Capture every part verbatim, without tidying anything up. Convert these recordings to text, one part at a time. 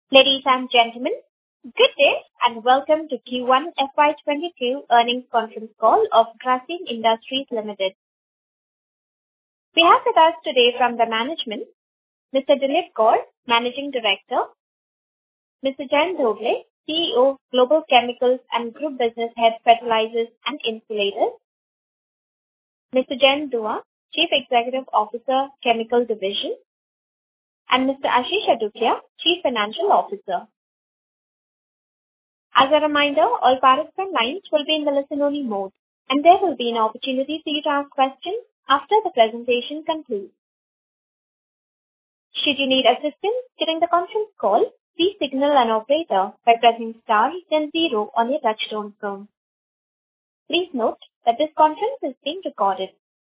Ladies and gentlemen, good day and welcome to Q one F Y twenty-two earnings conference call of Grasim Industries Limited. We have with us today from the management, Mister Dilip Gaur, Managing Director, Mister Jayant Dhobley, C E O, Global Chemicals and Group Business Head, Fertilizers and Insulators, Mister Jayant Dua, Chief Executive Officer, Chemical Division, and Mister Ashish Adukia, Chief Financial Officer. As a reminder, all participant lines will be in the listen-only mode, and there will be an opportunity for you to ask questions after the presentation concludes. Should you need assistance during the conference call, please signal an operator by pressing star then zero on your touchtone phone. Please note that this conference is being recorded.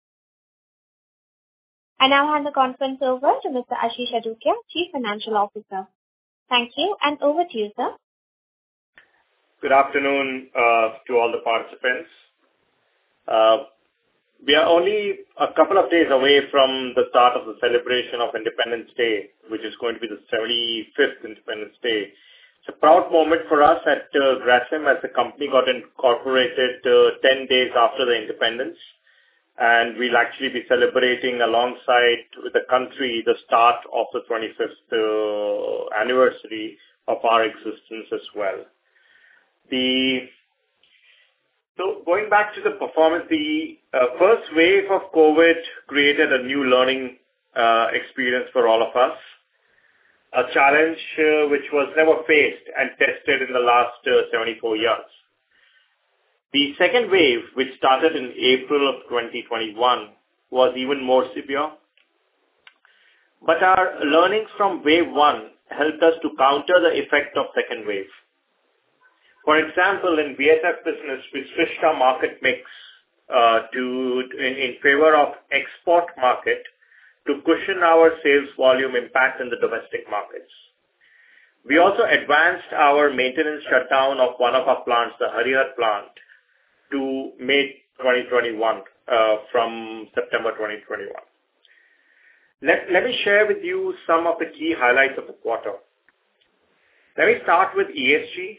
I now hand the conference over to Mister Ashish Adukia, Chief Financial Officer. Thank you, and over to you, sir. Good afternoon uh, to all the participants. Uh, we are only a couple of days away from the start of the celebration of Independence Day, which is going to be the seventy-fifth Independence Day. It's a proud moment for us at uh, Grasim, as the company got incorporated uh, ten days after the independence. And we'll actually be celebrating alongside with the country the start of the twenty-fifth uh, anniversary of our existence as well. The so going back to the performance, the uh, first wave of COVID created a new learning uh, experience for all of us, a challenge uh, which was never faced and tested in the last uh, seventy-four years. The second wave, which started in April of twenty twenty-one, was even more severe. But our learnings from wave one helped us to counter the effect of second wave. For example, in V S F business, we switched our market mix uh, to in, in favor of export market to cushion our sales volume impact in the domestic markets. We also advanced our maintenance shutdown of one of our plants, the Harihar plant, to May twenty twenty-one uh, from September twenty twenty-one. Let, let me share with you some of the key highlights of the quarter. Let me start with E S G.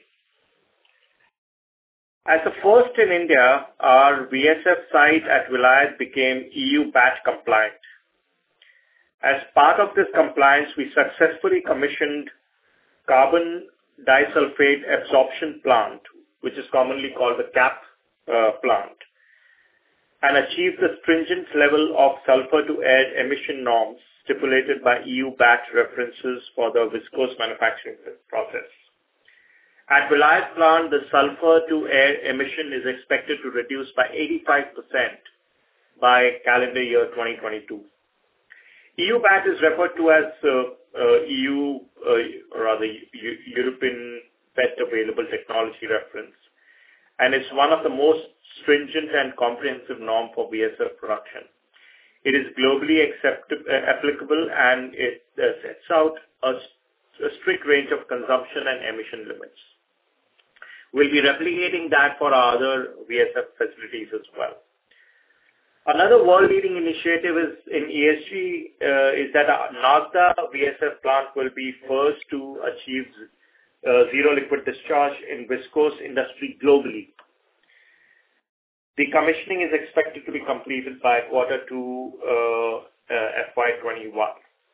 As the first in India, our V S F site at Vilayat became E U B A T compliant. As part of this compliance, we successfully commissioned carbon disulfate absorption plant, which is commonly called the C A P Uh, plant, and achieve the stringent level of sulfur to air emission norms stipulated by E U B A T references for the viscose manufacturing process. At Vilayat plant, the sulfur to air emission is expected to reduce by eighty-five percent by calendar year twenty twenty-two. E U B A T is referred to as uh, uh, E U, uh, or rather U- European Best Available Technology Reference, and it's one of the most stringent and comprehensive norm for V S F production. It is globally acceptable, uh, applicable, and it uh, sets out a, a strict range of consumption and emission limits. We'll be replicating that for our other V S F facilities as well. Another world-leading initiative is in E S G uh, is that our Nazda V S F plant will be first to achieve Uh, zero liquid discharge in viscose industry globally. The commissioning is expected to be completed by quarter two uh, uh, F Y twenty-one.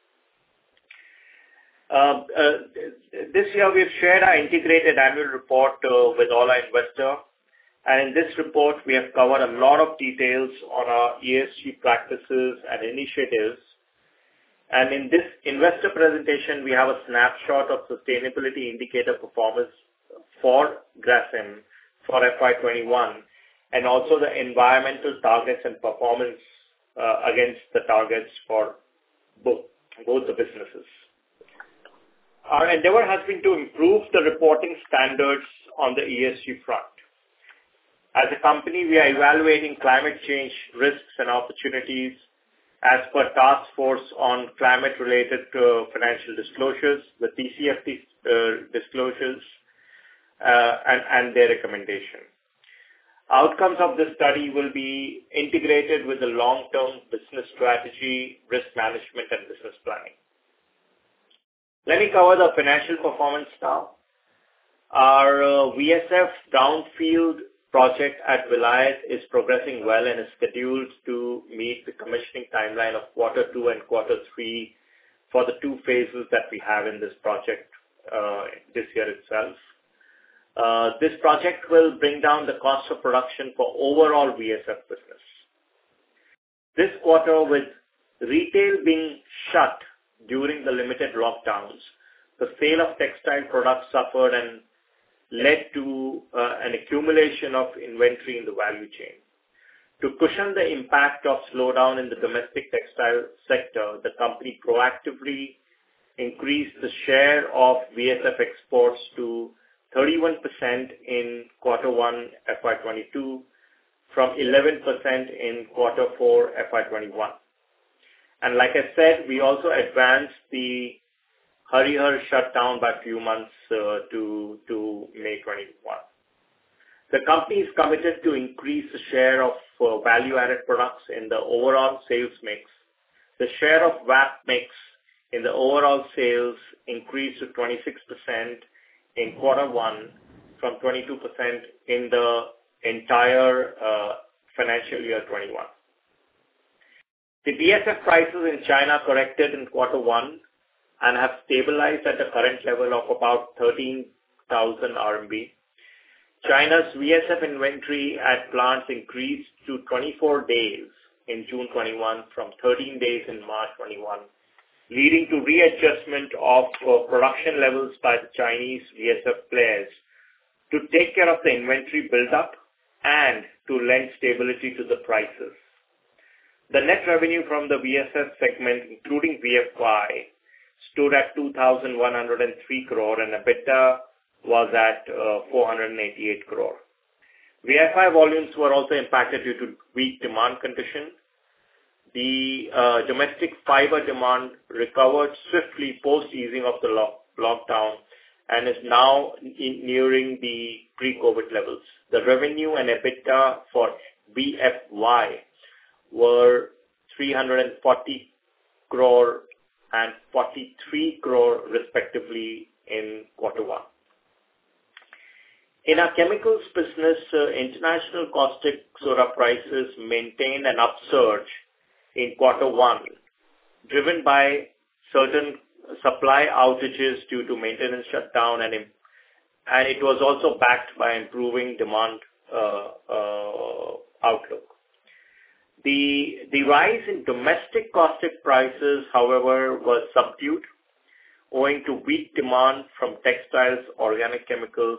Uh, uh, this year we have shared our integrated annual report uh, with all our investors, and in this report we have covered a lot of details on our E S G practices and initiatives. And in this investor presentation, we have a snapshot of sustainability indicator performance for Grasim for F Y twenty-one, and also the environmental targets and performance uh, against the targets for both, both the businesses. Our endeavor has been to improve the reporting standards on the E S G front. As a company, we are evaluating climate change risks and opportunities as per Task Force on Climate-Related uh, Financial Disclosures, the T C F D uh, disclosures, uh, and, and their recommendation. Outcomes of this study will be integrated with the long-term business strategy, risk management, and business planning. Let me cover the financial performance now. Our uh, V S F brownfield project at Vilayat is progressing well and is scheduled to meet the commissioning timeline of quarter two and quarter three for the two phases that we have in this project uh, this year itself. Uh, this project will bring down the cost of production for overall V S F business. This quarter, with retail being shut during the limited lockdowns, the sale of textile products suffered and led to uh, an accumulation of inventory in the value chain. To cushion the impact of slowdown in the domestic textile sector, the company proactively increased the share of V S F exports to thirty-one percent in quarter one F Y twenty-two from eleven percent in quarter four F Y twenty-one. And like I said, we also advanced the Harihar shutdown by a few months uh, to, to May twenty-first. The company is committed to increase the share of uh, value-added products in the overall sales mix. The share of V A P mix in the overall sales increased to twenty-six percent in quarter one from twenty-two percent in the entire uh, financial year twenty-one. The B S F prices in China corrected in quarter one and have stabilized at the current level of about thirteen thousand R M B. China's V S F inventory at plants increased to twenty-four days in June twenty-one from thirteen days in March twenty-one, leading to readjustment of uh, production levels by the Chinese V S F players to take care of the inventory buildup and to lend stability to the prices. The net revenue from the V S F segment, including V F Y, stood at two thousand one hundred three crore and EBITDA was at uh, four hundred eighty-eight crore. V F Y volumes were also impacted due to weak demand condition. The uh, domestic fiber demand recovered swiftly post easing of the lock- lockdown and is now in nearing the pre-COVID levels. The revenue and EBITDA for V F Y were three hundred forty crore and forty-three crore respectively in quarter one. In our chemicals business, uh, international caustic soda prices maintained an upsurge in quarter one, driven by certain supply outages due to maintenance shutdown, and, and it was also backed by improving demand uh, uh, outlook. The, the rise in domestic caustic prices, however, was subdued owing to weak demand from textiles, organic chemicals,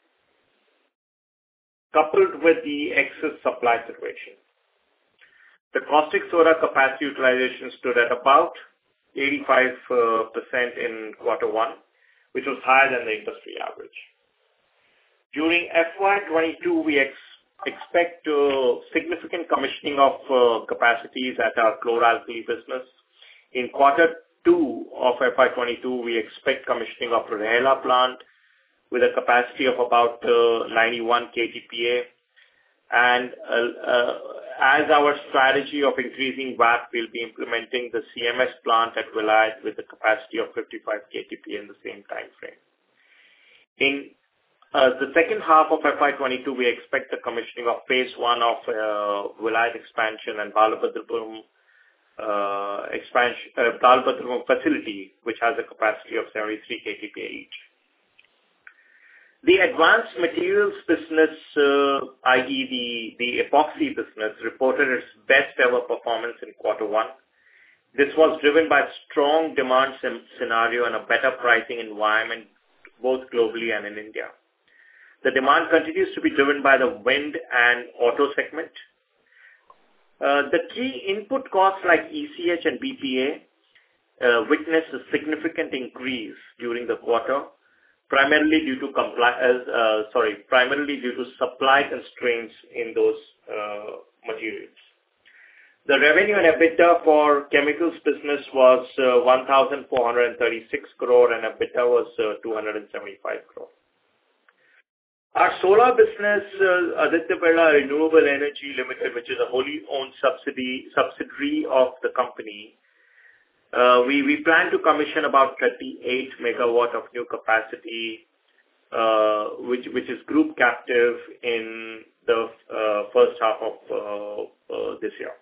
coupled with the excess supply situation. The caustic soda capacity utilization stood at about eighty-five percent in quarter one, which was higher than the industry average. During F Y twenty-two, we ex- expect uh, significant commissioning of uh, capacities at our chlor-alkali business. In quarter two of F Y twenty-two, we expect commissioning of Rourkela plant with a capacity of about uh, ninety-one K T P A. And uh, uh, as our strategy of increasing V A P, we'll be implementing the C M S plant at Vilayat with a capacity of fifty-five K T P A in the same time frame. In uh, the second half of F Y twenty-two, we expect the commissioning of phase one of uh, Vilayat expansion and Balabhadrapuram uh, expansion, uh, Balabhadrapuram facility, which has a capacity of seventy-three K T P A each. The advanced materials business, uh, that is the, the epoxy business, reported its best ever performance in quarter one. This was driven by strong demand scenario and a better pricing environment both globally and in India. The demand continues to be driven by the wind and auto segment. Uh, the key input costs like E C H and B P A uh, witnessed a significant increase during the quarter, primarily due to compli- uh, uh, sorry, primarily due to supply constraints in those uh, materials. The revenue and EBITDA for chemicals business was uh, one thousand four hundred thirty-six crore and EBITDA was uh, two hundred seventy-five crore. Our solar business, uh, Aditya Birla Renewable Energy Limited, which is a wholly owned subsidy, subsidiary of the company, Uh, we, we plan to commission about thirty-eight megawatt of new capacity, uh, which, which is group captive in the uh, first half of uh, uh, this year.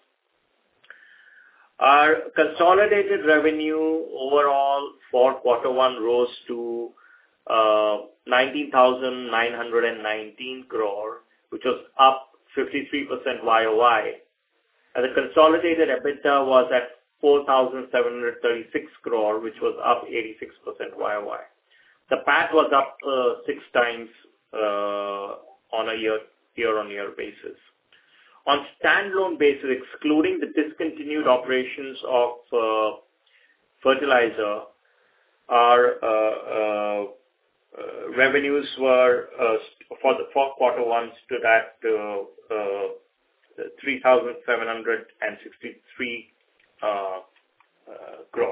Our consolidated revenue overall for quarter one rose to uh, nineteen thousand nine hundred nineteen crore, which was up fifty-three percent Y O Y. And the consolidated EBITDA was at four thousand seven hundred thirty-six crore, which was up eighty-six percent Y O Y. The P A T was up uh, six times uh, on a year, year-on-year basis. On standalone basis, excluding the discontinued operations of uh, fertilizer, our uh, uh, uh, revenues were uh, for the for quarter one stood at uh, uh, three thousand seven hundred sixty-three uh, uh, crore.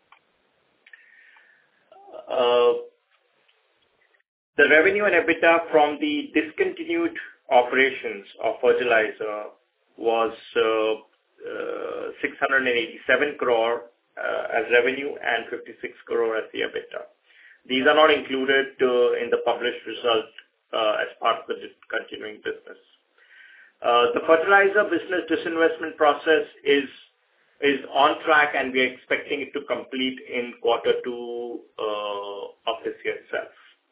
Uh, the revenue and EBITDA from the discontinued operations of fertilizer was uh, uh, six hundred eighty-seven crore uh, as revenue and fifty-six crore as the EBITDA. These are not included uh, in the published result uh, as part of the continuing business. Uh, the fertilizer business disinvestment process is is on track, and we are expecting it to complete in quarter two uh, of this year itself.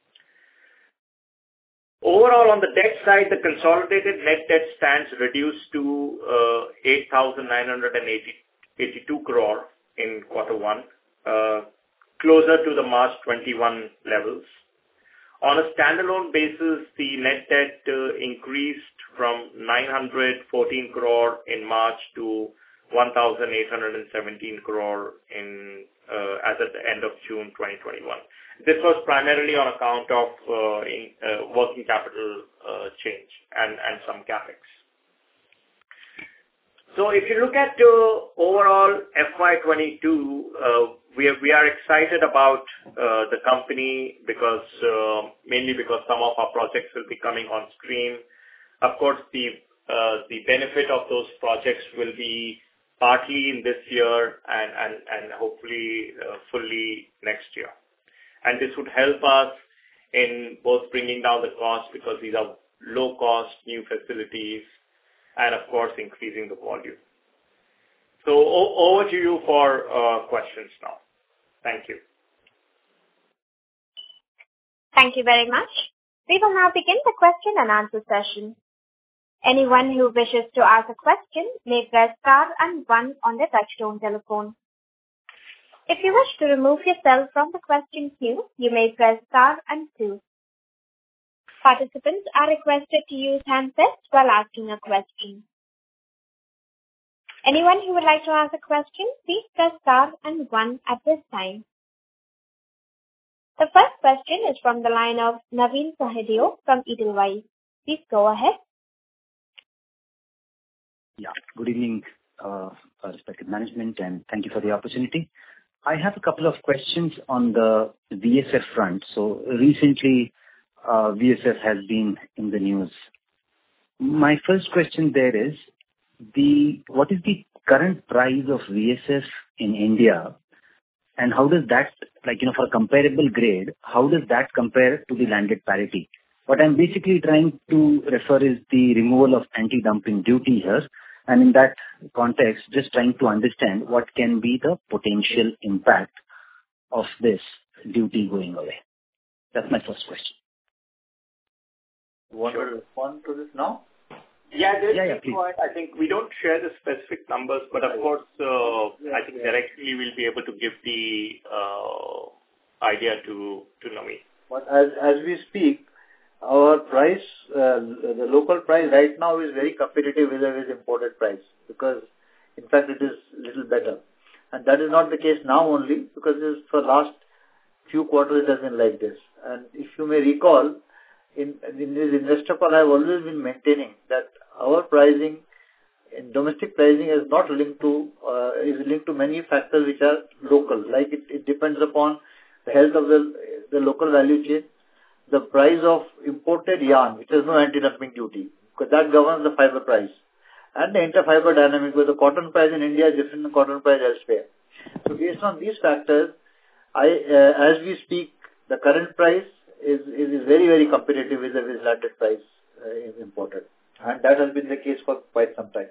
Overall, on the debt side, the consolidated net debt stands reduced to uh, eight thousand nine hundred eighty-two crore in quarter one, uh, closer to the March twenty-one levels. On a standalone basis, the net debt uh, increased from nine hundred fourteen crore in March to one thousand eight hundred seventeen crore in uh, as at the end of June twenty twenty-one. This was primarily on account of uh, in, uh, working capital uh, change and, and some capex. So if you look at uh, overall F Y twenty-two, uh, we, are, we are excited about uh, the company because uh, mainly because some of our projects will be coming on stream. Of course, the, uh, the benefit of those projects will be partly in this year and, and, and hopefully uh, fully next year. And this would help us in both bringing down the cost because these are low-cost new facilities and, of course, increasing the volume. So o- over to you for uh, questions now. Thank you. Thank you very much. We will now begin the question and answer session. Anyone who wishes to ask a question may press star and one on their touchtone telephone. If you wish to remove yourself from the question queue, you may press star and two. Participants are requested to use handsets while asking a question. Anyone who would like to ask a question, please press star and one at this time. The first question is from the line of Naveen Sahadeo from Edelweiss. Please go ahead. Yeah, good evening, uh, respected management, and thank you for the opportunity. I have a couple of questions on the V S F front. So recently, uh, V S F has been in the news. My first question there is, the what is the current price of V S F in India, and how does that, like, you know, for a comparable grade, how does that compare to the landed parity? What I'm basically trying to refer is the removal of anti-dumping duty here. And in that context, just trying to understand what can be the potential impact of this duty going away. That's my first question. You want to respond to this now? Yeah, yeah, yeah, please. I think we don't share the specific numbers, but of course, uh, I think directly we'll be able to give the uh, idea to, to Naveen. But as, as we speak, our price, uh, the local price right now is very competitive with the imported price because, in fact, it is little better. And that is not the case now only because this, for last few quarters it has been like this. And if you may recall, in, in this investor call, I have always been maintaining that our pricing, in domestic pricing, is not linked to, uh, is linked to many factors which are local. Like it, it depends upon the health of the, the local value chain, the price of imported yarn, which has no anti-dumping duty, because that governs the fiber price, and the interfiber dynamic, where the cotton price in India is different than the cotton price elsewhere. So based on these factors, I, uh, as we speak, the current price is, is, is very, very competitive with the landed price uh, imported. And that has been the case for quite some time.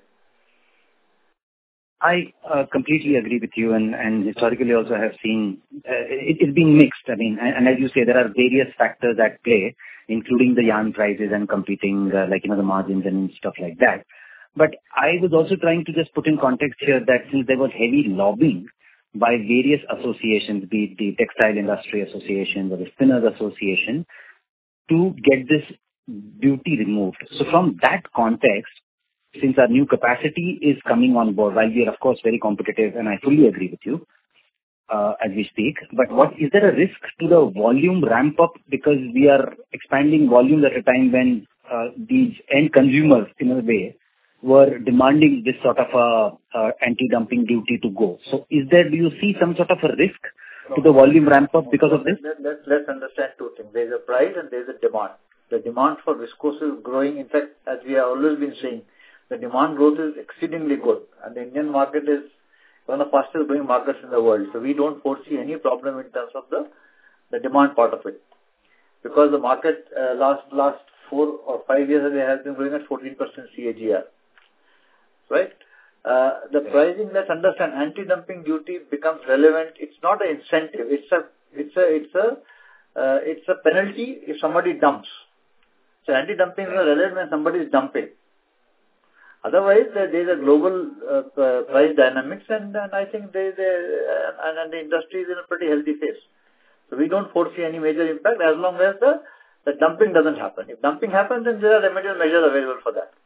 I uh, completely agree with you, and, and historically also have seen uh, it, it's been mixed. I mean, and, and as you say, there are various factors at play, including the yarn prices and competing, uh, like, you know, the margins and stuff like that. But I was also trying to just put in context here that since there was heavy lobbying by various associations, be it the Textile Industry Association or the Spinners Association, to get this duty removed. So from that context, since our new capacity is coming on board, while we are of course very competitive, and I fully agree with you uh, as we speak, but what is there a risk to the volume ramp up because we are expanding volumes at a time when uh, these end consumers, in a way, were demanding this sort of a, a anti-dumping duty to go. So is there, do you see some sort of a risk to the volume ramp up because of this? Let, let, let's understand two things. There's a price and there's a demand. The demand for viscose is growing. In fact, as we have always been saying, the demand growth is exceedingly good, and the Indian market is one of the fastest growing markets in the world. So we don't foresee any problem in terms of the, the demand part of it. Because the market uh, last last four or five years has been growing at fourteen percent C A G R. Right? Uh, the pricing, let's understand, anti-dumping duty becomes relevant. It's not an incentive. It's a, it's a, it's a, uh, it's a penalty if somebody dumps. So anti-dumping is relevant when somebody is dumping. Otherwise, uh, there is a global uh, uh, price dynamics, and, and I think they, they, uh, and, and the industry is in a pretty healthy phase. So we don't foresee any major impact as long as the, the dumping doesn't happen. If dumping happens, then there are remedial measures available for that.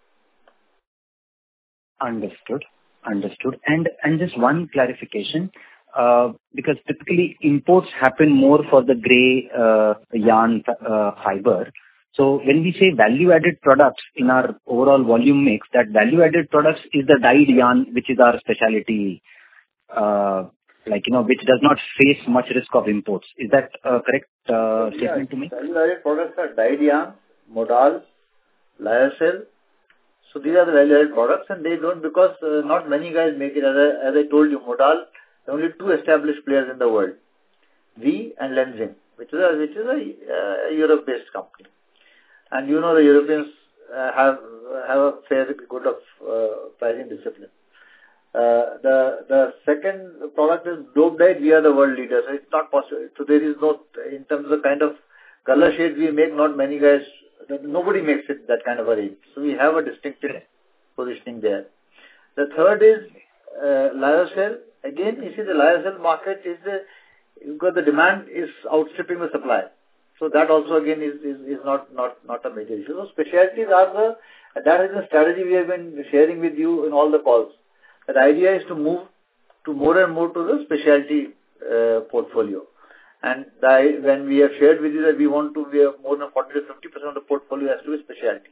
Understood. Understood. And and just one clarification, uh, because typically imports happen more for the grey uh, yarn uh, fiber. So when we say value-added products in our overall volume mix, that value-added products is the dyed yarn, which is our specialty, uh, like, you know, which does not face much risk of imports. Is that a correct uh, statement yeah, to make? Value-added products are dyed yarn, modal, lyocell. So these are the value-added products, and they don't, because uh, not many guys make it. As I, as I told you, modal, there are only two established players in the world, we and Lenzing, which is a, which is a uh, Europe-based company. And you know the Europeans uh, have have a fair good of uh, pricing discipline. Uh, the the second product is dope dyed. We are the world leader, so it's not possible. So there is no, in terms of the kind of color shades we make, not many guys, nobody makes it that kind of a range. So we have a distinctive positioning there. The third is uh, lyocell. Again, you see the lyocell market is the, because the demand is outstripping the supply. So that also again is, is, is not, not, not a major issue. So specialties are the, that is the strategy we have been sharing with you in all the calls. The idea is to move to more and more to the specialty uh, portfolio. And the, when we have shared with you that we want to, we have more than forty to fifty percent of the portfolio has to be specialty.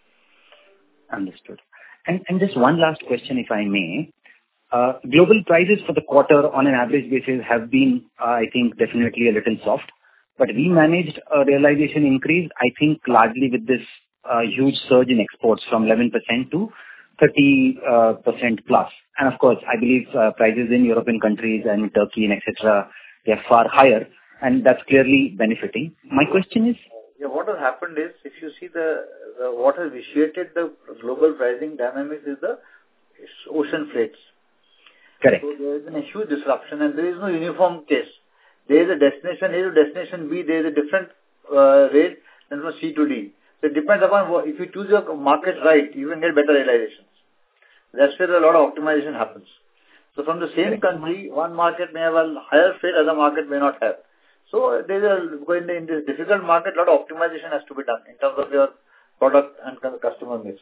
Understood. And, and just one last question, if I may. Uh, global prices for the quarter on an average basis have been, uh, I think, definitely a little soft. But we managed a realization increase, I think, largely with this uh, huge surge in exports from eleven percent to thirty percent plus. And of course, I believe uh, prices in European countries and Turkey and et cetera, they are far higher, and that's clearly benefiting. My question is... Yeah, what has happened is, if you see the, the what has vitiated the global pricing dynamics is the ocean freights. Correct. So there has been a huge disruption, and there is no uniform case. There is a destination A to destination B, there is a different uh, rate than from C to D. So it depends upon what, if you choose your market right, you can get better realizations. That's where a lot of optimization happens. So from the same country, one market may have a higher freight, other market may not have. So there is a, in, the, in this difficult market, a lot of optimization has to be done in terms of your product and customer mix.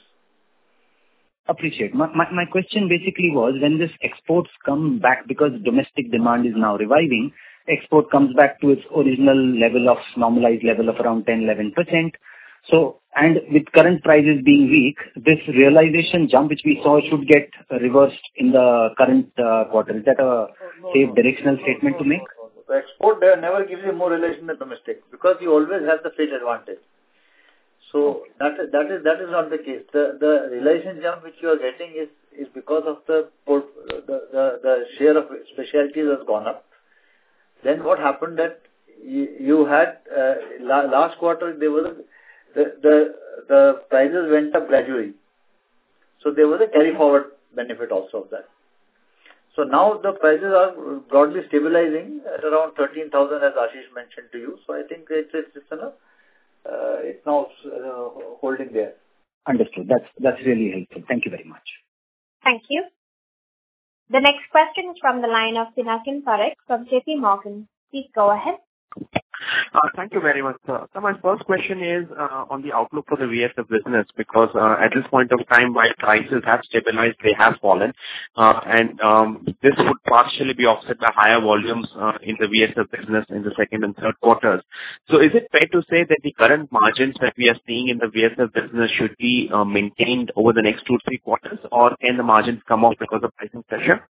Appreciate. My, my, my question basically was, when this exports come back, because domestic demand is now reviving, export comes back to its original level of normalized level of around ten to eleven percent. So, and with current prices being weak, this realization jump which we saw should get reversed in the current uh, quarter. Is that a no, safe no, directional no, statement no, no, to make? No, no. The export there never gives you more realization than domestic, because you always have the freight advantage. So that is, that is that is not the case. The the realization jump which you are getting is is because of the, the, the, the share of specialties has gone up. Then what happened that you, you had, uh, la, last quarter, there was a, the, the, the prices went up gradually. So there was a carry forward benefit also of that. So now the prices are broadly stabilizing at around thirteen thousand as Ashish mentioned to you. So I think it's, it's, it's, uh, it's now uh, holding there. Understood. That's, that's really helpful. Thank you very much. Thank you. The next question is from the line of Pinakin Parekh from J P Morgan. Please go ahead. Uh, Thank you very much, sir. So my first question is uh, on the outlook for the V S F business, because uh, at this point of time, while prices have stabilized, they have fallen, uh, and um, this would partially be offset by higher volumes uh, in the V S F business in the second and third quarters. So is it fair to say that the current margins that we are seeing in the V S F business should be uh, maintained over the next two, three quarters, or can the margins come off because of pricing pressure?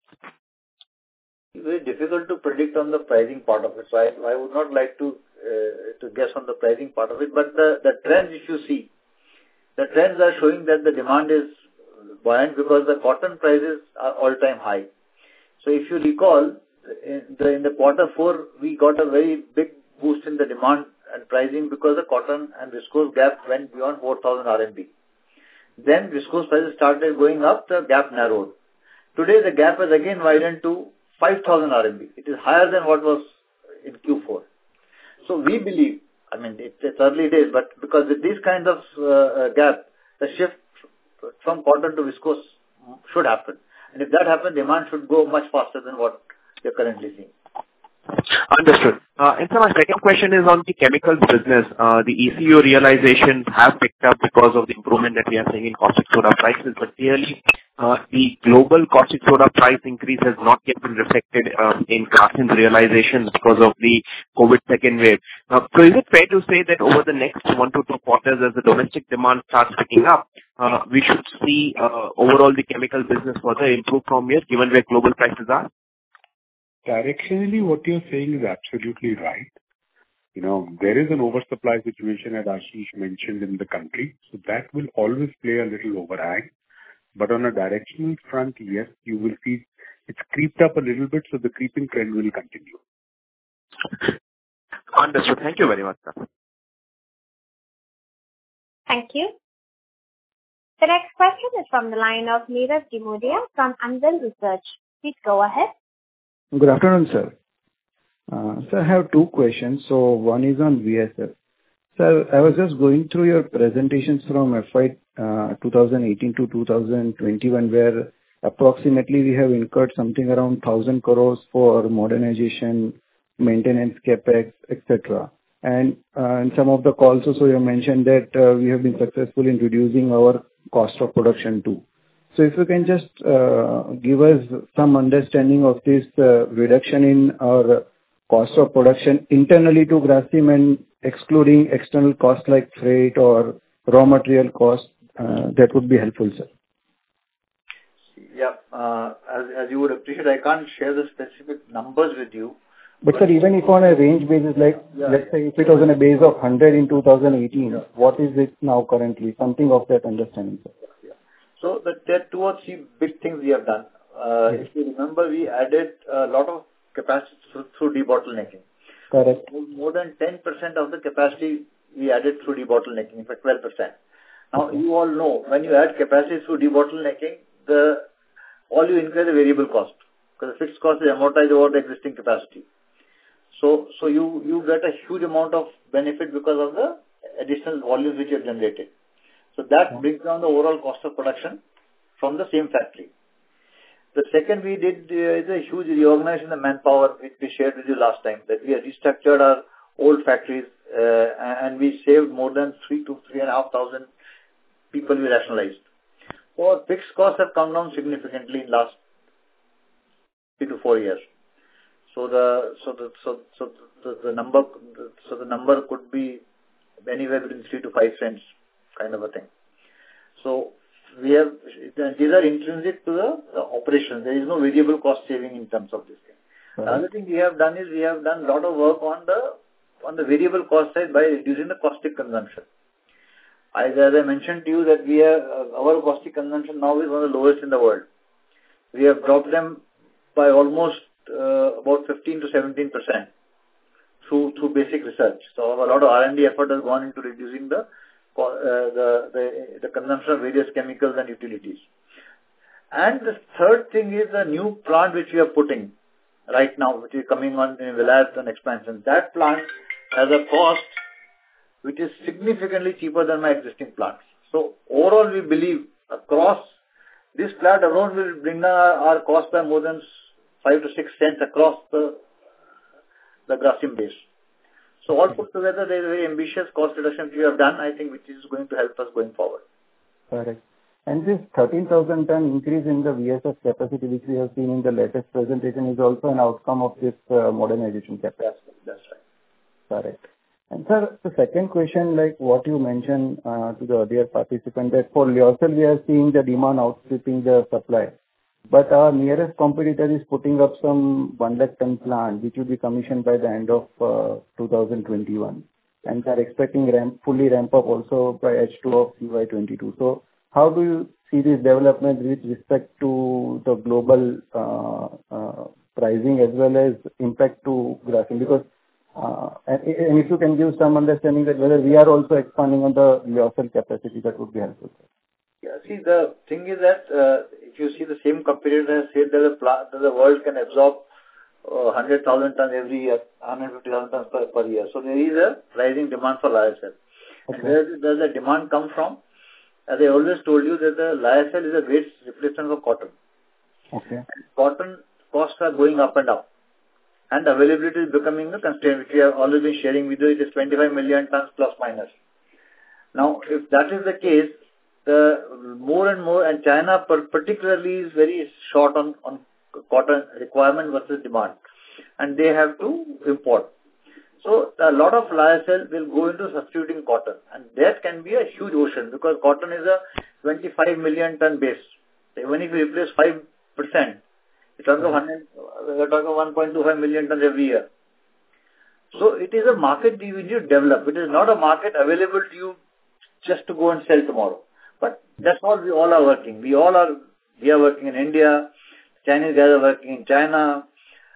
Very difficult to predict on the pricing part of it. So I, I would not like to uh, to guess on the pricing part of it. But the, the trends, if you see, the trends are showing that the demand is buoyant because the cotton prices are all-time high. So if you recall, in the, in the quarter four, we got a very big boost in the demand and pricing because the cotton and viscose gap went beyond four thousand R M B. Then viscose prices started going up, the gap narrowed. Today the gap has again widened to five thousand R M B. It is higher than what was in Q four. So we believe, I mean, it, it's early days, but because with these kinds of uh, gap, the shift from cotton to viscose should happen. And if that happens, demand should go much faster than what we are currently seeing. Understood. Uh, and so my second question is on the chemicals business. Uh, the E C U realizations have picked up because of the improvement that we are seeing in caustic soda prices, but clearly uh, the global caustic soda price increase has not yet been reflected uh, in Grasim's realizations because of the COVID second wave. Uh, so is it fair to say that over the next one to two quarters, as the domestic demand starts picking up, uh, we should see uh, overall the chemical business further improve from here, given where global prices are? Directionally, what you're saying is absolutely right. You know, there is an oversupply situation, as Ashish mentioned, in the country. So that will always play a little overhang. But on a directional front, yes, you will see it's creeped up a little bit, so the creeping trend will continue. Understood. Thank you very much, sir. Thank you. The next question is from the line of Neeraj Gimodia from Anvil Research. Please go ahead. Good afternoon, sir. Uh, sir, I have two questions. So one is on V S F. Sir, I was just going through your presentations from F Y uh, twenty eighteen to two thousand twenty-one, where approximately we have incurred something around one thousand crores for modernization, maintenance, capex, et cetera. And uh, in some of the calls also you mentioned that uh, we have been successful in reducing our cost of production too. So if you can just uh, give us some understanding of this uh, reduction in our cost of production internally to Grasim and excluding external costs like freight or raw material costs, uh, that would be helpful, sir. Yeah, uh, as, as you would appreciate, I can't share the specific numbers with you. But, but sir, even if on a range basis, like yeah, let's say if it was on a base of one hundred in two thousand eighteen, yeah. What is it now currently? Something of that understanding, sir. So the, there are two or three big things we have done. Uh, yes. If you remember, we added a lot of capacity through, through debottlenecking. Correct. More than ten percent of the capacity we added through debottlenecking, in fact twelve percent. Now, okay. You all know, when you add capacity through debottlenecking, the, all you incur is the variable cost, because the fixed cost is amortized over the existing capacity. So, so you, you get a huge amount of benefit because of the additional volumes which you have generated. So that brings down the overall cost of production from the same factory. The second we did uh, is a huge reorganization of manpower, which we shared with you last time, that we have restructured our old factories uh, and we saved more than three to three and a half thousand people we rationalized. So our fixed costs have come down significantly in last three to four years. So the so the so so the, the number so the number could be anywhere between three to five cents. Kind of a thing. So we have, these are intrinsic to the, the operations. There is no variable cost saving in terms of this thing. Right. The other thing we have done is we have done a lot of work on the on the variable cost side by reducing the caustic consumption. As, as I mentioned to you that we have, uh, our caustic consumption now is one of the lowest in the world. we have dropped them by almost uh, about fifteen to seventeen percent through through basic research. So a lot of R and D effort has gone into reducing the uh, the, the the consumption of various chemicals and utilities. And the third thing is the new plant which we are putting right now, which is coming on in Vilayat and expansion. That plant has a cost which is significantly cheaper than my existing plants. So overall, we believe across this plant alone will bring down our, our cost by more than five to six cents across the the Grasim base. So all put together, there is a very ambitious cost reduction we have done, I think, which is going to help us going forward. Correct. And this thirteen thousand ton increase in the V S F capacity, which we have seen in the latest presentation, is also an outcome of this uh, modernization capacity. That's, that's right. Correct. And sir, the second question, like what you mentioned uh, to the earlier participant, that for Lyocell we are seeing the demand outstripping the supply. But our nearest competitor is putting up some one lakh ton plant, which will be commissioned by the end of uh, two thousand twenty-one. And they are expecting ramp, fully ramp up also by H two of C Y twenty-two. So how do you see this development with respect to the global uh, uh, pricing as well as impact to Grasim? Because uh, and, and if you can give some understanding that whether we are also expanding on the Lyocell capacity, that would be helpful. Yeah, see, the thing is that uh, if you see the same competitor has said that the, plant, that the world can absorb uh, one hundred thousand tons every year, one hundred fifty thousand tons per, per year. So there is a rising demand for lyocell. Okay. And where does the demand come from? As I always told you that the lyocell is a great replacement for cotton. Okay. And cotton costs are going up and up. And availability is becoming a constraint, which we have always been sharing with you. It is twenty-five million tons plus minus. Now, if that is the case, the more and more, and China particularly is very short on, on cotton requirement versus demand. And they have to import. So a lot of lyocell will go into substituting cotton, and that can be a huge ocean because cotton is a twenty-five million ton base. Even if you replace five percent, we're talking of one point two five million tons every year. So it is a market you need to develop. It is not a market available to you just to go and sell tomorrow. But that's all we all are working. We all are, we are working in India, Chinese guys are working in China,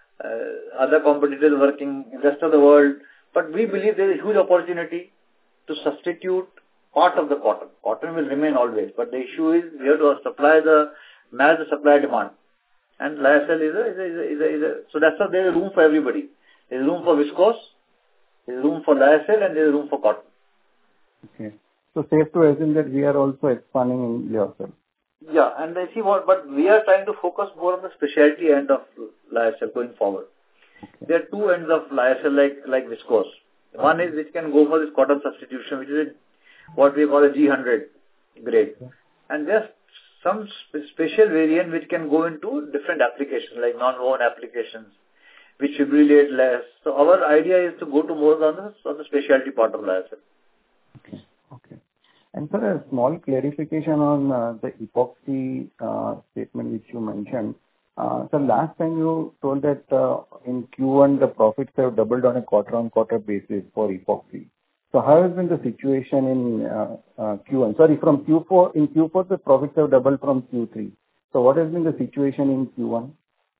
Uh, other competitors working in the rest of the world, but we believe there is a huge opportunity to substitute part of the cotton. Cotton will remain always, but the issue is we have to supply the, match the supply demand. And lyocell is a, is a, is a, is a, is a so that's why there is room for everybody. There is room for viscose, there is room for lyocell, and there is room for cotton. Okay. So safe to assume that we are also expanding in lyocell. Yeah, and I see what, but we are trying to focus more on the specialty end of lyocell going forward. Okay. There are two ends of lyocell like, like viscose. One is which can go for this cotton substitution, which is a, what we call a G one hundred grade. Okay. And there's some sp- special variant which can go into different applications like non-woven applications, which fibrillate less. So our idea is to go to more on the, on the specialty part of lyocell. Okay. Okay. And sir, a small clarification on uh, the epoxy uh, statement which you mentioned. Uh, so last time you told that uh, in Q one the profits have doubled on a quarter-on-quarter basis for epoxy. So how has been the situation in uh, uh, Q one? Sorry, from Q four, in Q four the profits have doubled from Q three. So what has been the situation in Q one?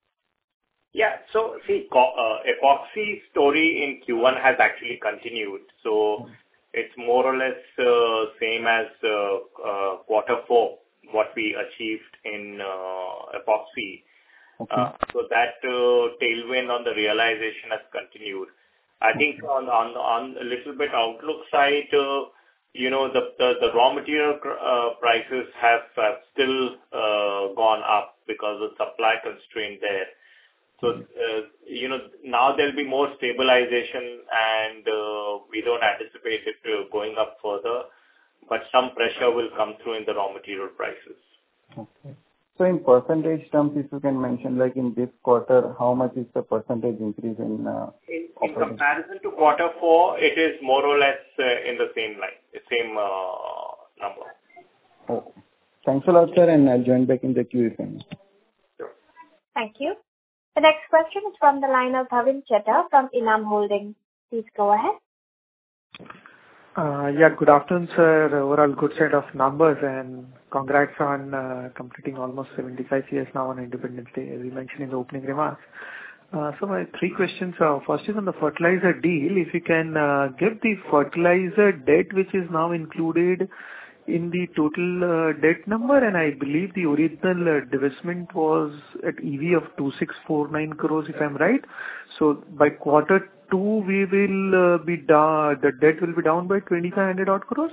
Yeah, so see, uh, epoxy story in Q one has actually continued. So it's more or less uh, same as uh, uh, quarter four, what we achieved in uh, epoxy. Okay. Uh, so that uh, tailwind on the realization has continued. I okay. think on, on on a little bit outlook side, uh, you know, the, the, the raw material uh, prices have, have still uh, gone up because of supply constraint there. So, uh, you know, now there'll be more stabilization and uh, we don't anticipate it uh, going up further, but some pressure will come through in the raw material prices. Okay. So in percentage terms, if you can mention, like in this quarter, how much is the percentage increase in uh, In, in comparison to quarter four, it is more or less uh, in the same line, the same uh, number. Okay. Thanks a lot, sir, and I'll join back in the queue if any. Sure. Thank you. The next question is from the line of Bhavin Chetta from Enam Holdings. Please go ahead. Uh, yeah, good afternoon, sir. Overall good set of numbers, and congrats on uh, completing almost seventy-five years now on Independence Day, as you mentioned in the opening remarks. Uh, so my three questions are, first is on the fertilizer deal. If you can uh, give the fertilizer debt which is now included in the total uh, debt number, and I believe the original uh, divestment was at E V of two thousand six hundred forty-nine crores, if I'm right. So by quarter two, we will uh, be down, the debt will be down by twenty-five hundred odd crores?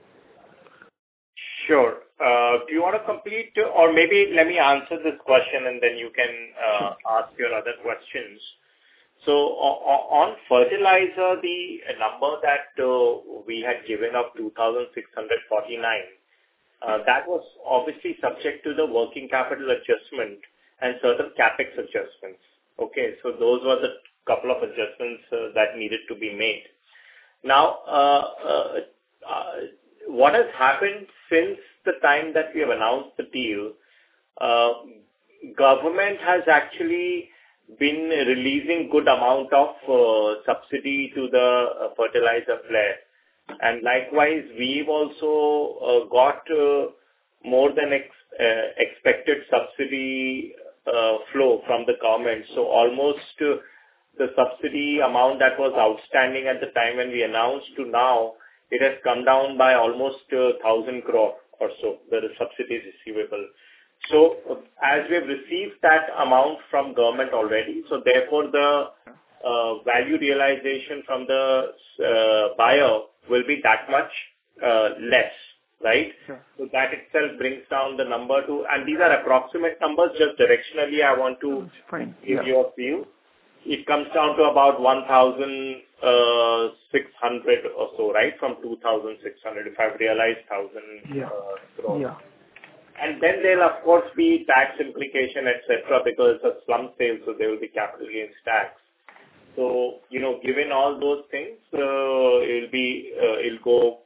Sure. Uh, do you want to complete, or maybe let me answer this question and then you can uh, ask your other questions. So on fertilizer, the number that uh, we had given of two thousand six hundred forty-nine, uh, that was obviously subject to the working capital adjustment and certain capex adjustments. Okay, so those were the couple of adjustments uh, that needed to be made. Now, uh, uh, uh, what has happened since the time that we have announced the deal, uh, government has actually been releasing good amount of uh, subsidy to the uh, fertilizer player. And likewise, we've also uh, got uh, more than ex- uh, expected subsidy uh, flow from the government. So almost uh, the subsidy amount that was outstanding at the time when we announced to now, it has come down by almost uh, one thousand crore or so, the subsidy receivable. So as we have received that amount from government already, so therefore the uh, value realization from the uh, buyer will be that much uh, less, right? Sure. So that itself brings down the number to, and these are approximate numbers, just directionally I want to Fine. give yeah. you a view. It comes down to about one thousand six hundred or so, right? From two thousand six hundred, if I've realized one thousand yeah. uh, crores. Yeah. And then there'll of course be tax implication, et cetera, because it's a slum sale, so there will be capital gains tax. So, you know, given all those things, uh, it'll be, uh, it'll go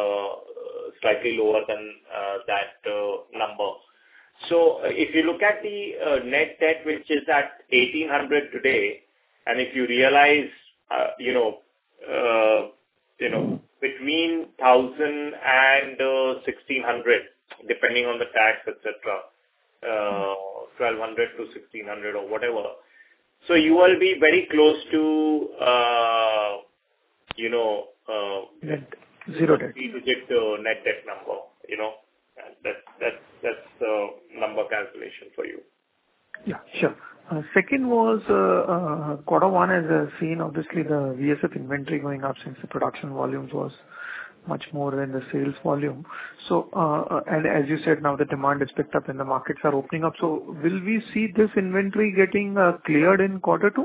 uh, slightly lower than uh, that uh, number. So if you look at the uh, net debt, which is at eighteen hundred today, and if you realize, uh, you know, uh, you know, between one thousand and uh, sixteen hundred, depending on the tax, et cetera, uh, twelve hundred to sixteen hundred or whatever. So you will be very close to, uh, you know, uh, net, zero debt. three-digit uh, net debt number, you know. That's that's that's the number calculation for you. Yeah, sure. Uh, second was uh, uh, quarter one has uh, seen obviously the V S F inventory going up since the production volumes was much more than the sales volume. So, uh, and as you said, now the demand is picked up and the markets are opening up. So, will we see this inventory getting uh, cleared in quarter two?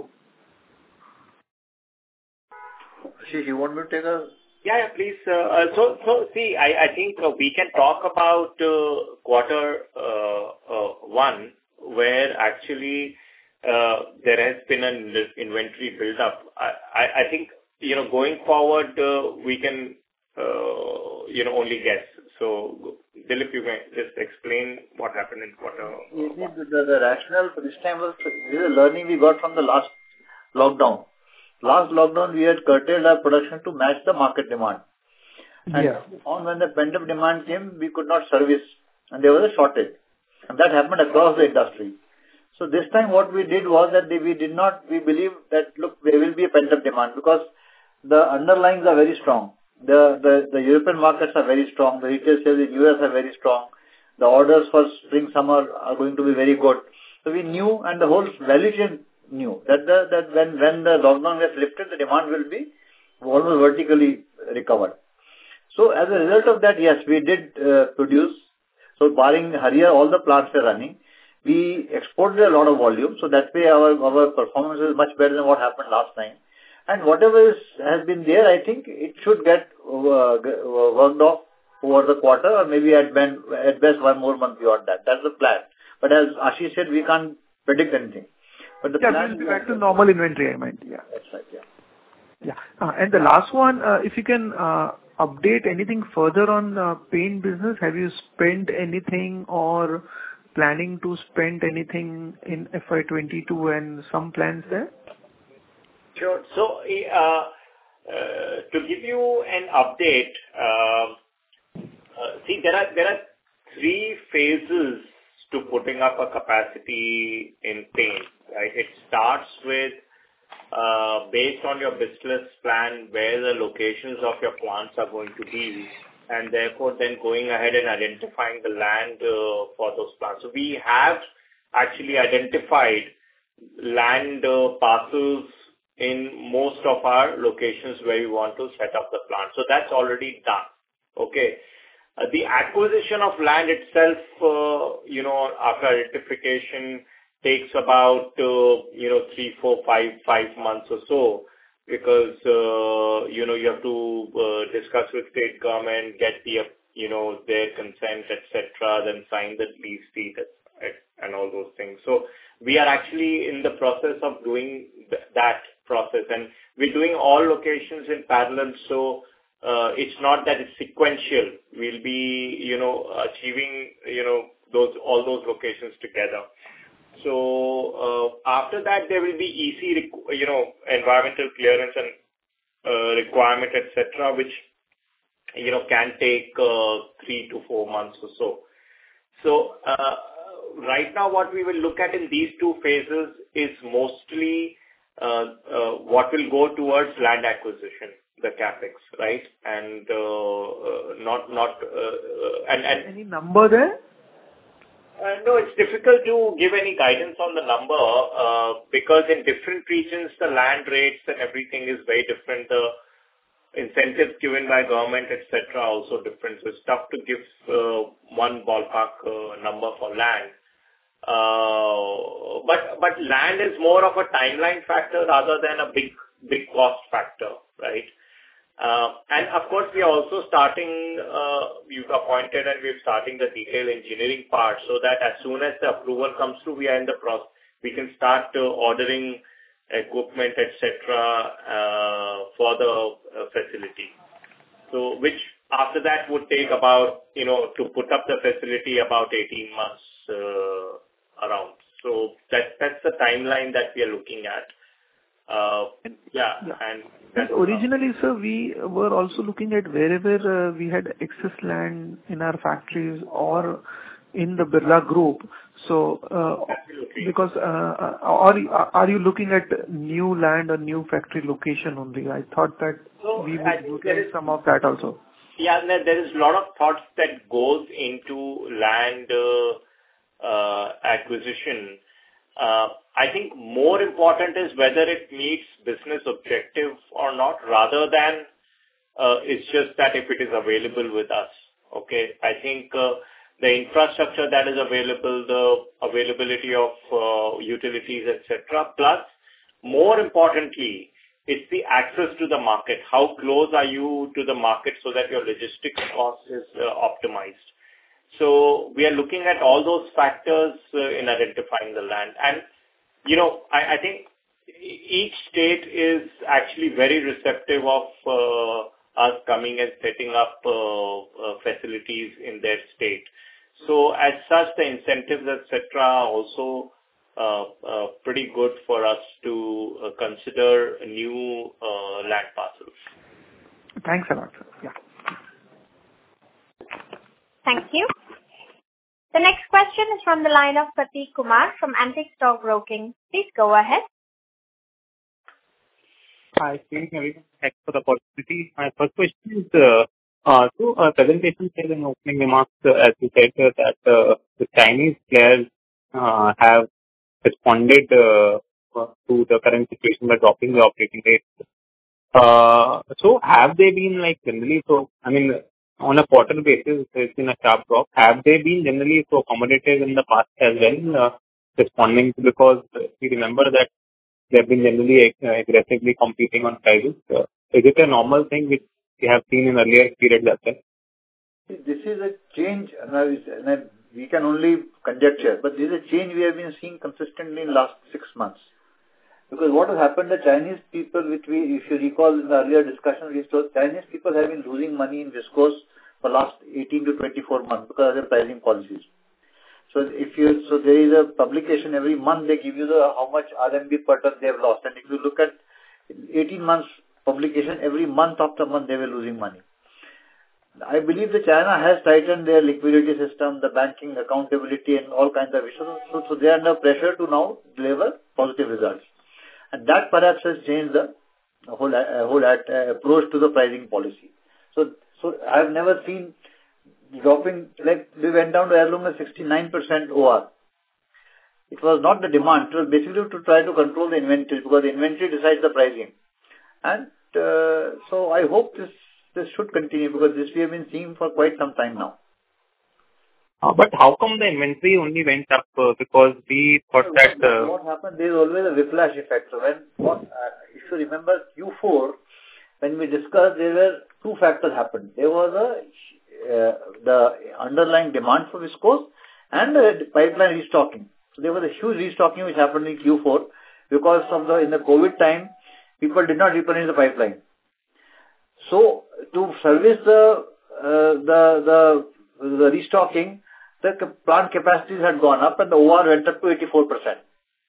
Ashish, you want me to take a... Yeah, yeah, please. Uh, uh, so, so see, I, I think uh, we can talk about uh, quarter uh, uh, one, where actually uh, there has been an inventory build up. I, I, I think, you know, going forward, uh, we can, uh, you know, only guess. So, Dilip, you can just explain what happened in quarter one. The, the, the rationale for this time was this is a learning we got from the last lockdown. Last lockdown, we had curtailed our production to match the market demand. And yeah. on when the pent-up demand came, we could not service, and there was a shortage. And that happened across the industry. So this time what we did was that we did not, we believe that, look, there will be a pent-up demand because the underlyings are very strong. The, the, the European markets are very strong. The retail sales in U S are very strong. The orders for spring, summer are going to be very good. So we knew, and the whole value chain knew that the, that when, when the lockdown gets lifted, the demand will be almost vertically recovered. So as a result of that, yes, we did uh, produce. So barring Harihar, all the plants were running. We exported a lot of volume. So that way our, our performance is much better than what happened last time. And whatever is, has been there, I think it should get uh, worked off over the quarter, or maybe at, ben, at best one more month beyond that. That's the plan. But as Ashish said, we can't predict anything. But the yeah, plan we'll be back to normal inventory, I meant. Yeah, that's right. Yeah. Yeah. Uh, and the last one, uh, if you can uh, update anything further on uh, paint business, have you spent anything or planning to spend anything in F Y twenty-two and some plans there? Sure. So, uh, uh, to give you an update, uh, uh, see, there are there are three phases to putting up a capacity in paint, right? It starts with, uh, based on your business plan, where the locations of your plants are going to be, and therefore then going ahead and identifying the land uh, for those plants. So we have actually identified land uh, parcels in most of our locations where we want to set up the plant. So that's already done. Okay. Uh, the acquisition of land itself, uh, you know, after identification takes about, uh, you know, three, four, five, five months or so, because, uh, you know, you have to uh, discuss with state government, get the, you know, their consent, et cetera, then sign the lease deed and all those things. So we are actually in the process of doing th- that process, and we're doing all locations in parallel. So uh, it's not that it's sequential. We'll be, you know, achieving, you know, those all those locations together. So uh, after that, there will be E C, you know, environmental clearance and uh, requirement, et cetera, which, you know, can take uh, three to four months or so. So uh, right now, what we will look at in these two phases is mostly uh, uh, what will go towards land acquisition, the capex, right? And uh, uh, not not uh, and, and any number there? Uh, no, it's difficult to give any guidance on the number uh, because in different regions the land rates and everything is very different. The incentives given by government, et cetera, are also different. So it's tough to give uh, one ballpark uh, number for land. Uh, but but land is more of a timeline factor rather than a big big cost factor, right? Uh, and of course, we are also starting, uh, you've appointed and we're starting the detailed engineering part so that as soon as the approval comes through, we are in the process, we can start uh, ordering equipment, et cetera, uh, for the uh, facility. So, which after that would take about, you know, to put up the facility about eighteen months uh, around. So, that that's the timeline that we are looking at. Uh, yeah, yeah, and And originally, sir, we were also looking at wherever uh, we had excess land in our factories or in the Birla Group. So, uh, because uh, are are you looking at new land or new factory location only? I thought that so we would utilize some of that also. Yeah, there is a lot of thoughts that goes into land uh, uh, acquisition. Uh, I think more important is whether it meets business objective or not, rather than uh, it's just that if it is available with us. Okay, I think uh, the infrastructure that is available, the availability of uh, utilities, et cetera. Plus, more importantly, it's the access to the market. How close are you to the market so that your logistics cost is uh, optimized? So we are looking at all those factors uh, in identifying the land. And, you know, I, I think each state is actually very receptive of uh, us coming and setting up uh, uh, facilities in their state. So as such, the incentives, et cetera, are also uh, uh, pretty good for us to uh, consider new uh, land parcels. Thanks a lot, sir. Yeah. Thank you. The next question is from the line of Prateek Kumar from Antique Stock Broking. Please go ahead. Hi, thank you for the opportunity. My first question is, uh, uh, so uh, presentation said in opening remarks, uh, as you said, uh, that uh, the Chinese players uh, have responded uh, to the current situation by dropping the operating rates. Uh, so have they been like generally, so I mean, on a quarter basis, there's been a sharp drop. Have they been generally so accommodative in the past as well, uh, responding to, because we remember that they've been generally uh, aggressively competing on prices. Uh, is it a normal thing which we have seen in earlier periods as well? This is a change, and we can only conjecture, but this is a change we have been seeing consistently in the last six months. Because what has happened, the Chinese people, which we, if you recall in the earlier discussion, we told Chinese people have been losing money in viscose for last eighteen to twenty-four months because of their pricing policies. So if you, so there is a publication every month, they give you the, how much R M B per ton they have lost. And if you look at eighteen months publication, every month after month they were losing money. I believe that China has tightened their liquidity system, the banking accountability and all kinds of issues. So, so they are under pressure to now deliver positive results. And that perhaps has changed the whole, uh, whole uh, approach to the pricing policy. So, so I have never seen dropping, like we went down to as low as sixty-nine percent O R. It was not the demand, it was basically to try to control the inventory because the inventory decides the pricing. And uh, so I hope this this should continue because this we have been seeing for quite some time now. Uh, but how come the inventory only went up? Uh, because we thought so that... Uh, what happened, there is always a whiplash effect. So when, what, uh, if you remember Q four, when we discussed, there were two factors happened. There was a uh, the underlying demand for viscose and the pipeline restocking. So there was a huge restocking which happened in Q four because of the, in the COVID time, people did not replenish the pipeline. So to service the, uh, the, the, the restocking, the plant capacities had gone up and the O R went up to eighty-four percent.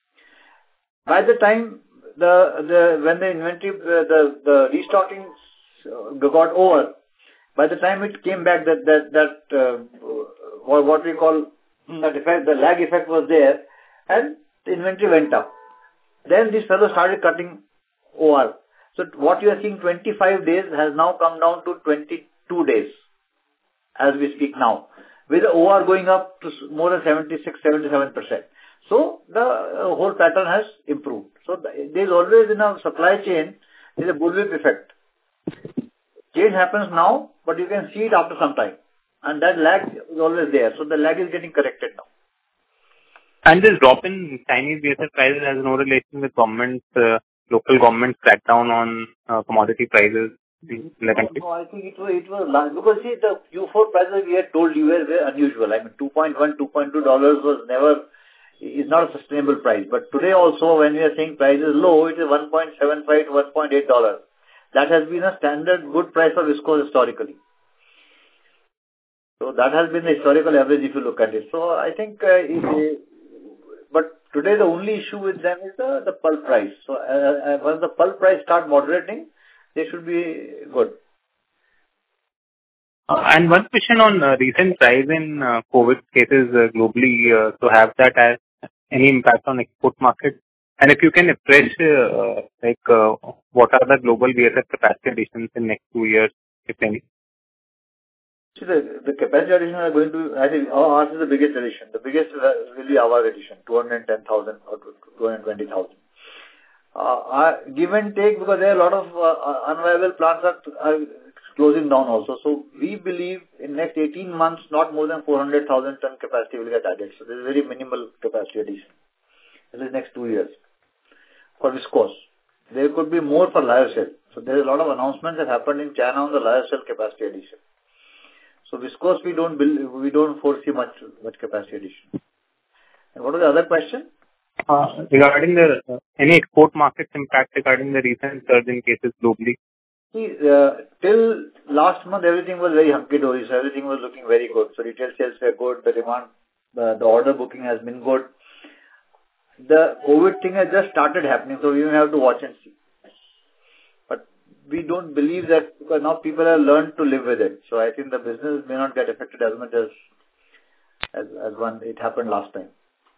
By the time the, the, when the inventory, the, the, the restocking got over, by the time it came back that, that, that, uh, what we call that effect, the lag effect was there and the inventory went up. Then these fellows started cutting O R. So what you are seeing twenty-five days has now come down to twenty-two days as we speak now, with the O R going up to more than seventy-six, seventy-seven percent. So the uh, whole pattern has improved. So there is always in a supply chain, there is a bullwhip effect. Change happens now, but you can see it after some time. And that lag is always there. So the lag is getting corrected now. And this drop in Chinese V S F prices has no relation with government, uh, local government crackdown on uh, commodity prices in the country? No, I think it was, it was large. Because see, the Q four prices we had told you were very unusual. I mean, two point one, two point two dollars was never, is not a sustainable price. But today also, when we are saying price is low, it is one point seven five to one point eight dollars. That has been a standard good price for viscose historically. So that has been the historical average if you look at it. So I think, uh, if, but today the only issue with them is the, the pulp price. So uh, uh, once the pulp price start moderating, they should be good. Uh, and one question on uh, recent rise in uh, COVID cases uh, globally, uh, to have that as any impact on export market? And if you can refresh, uh, like, uh, what are the global V S F capacity additions in next two years, if any? See, the, the capacity addition are going to, I think ours is the biggest addition. The biggest is really our addition, two hundred ten thousand or two hundred twenty thousand. Uh, give and take, because there are a lot of uh, unviable plants are, are closing down also. So we believe in next eighteen months, not more than four hundred thousand ton capacity will get added. So there is very minimal capacity addition in the next two years for viscose. There could be more for lyocell. So there is a lot of announcements that happened in China on the lyocell capacity addition. So viscose we don't build, we don't foresee much much capacity addition. And what was the other question? Uh, regarding the uh, any export markets impact regarding the recent surge in cases globally? See, uh, till last month everything was very hunky-dory, so everything was looking very good. So retail sales were good, the demand, the, the order booking has been good. The COVID thing has just started happening, so we will have to watch and see. But we don't believe that, because now people have learned to live with it. So I think the business may not get affected as much as as, as when it happened last time.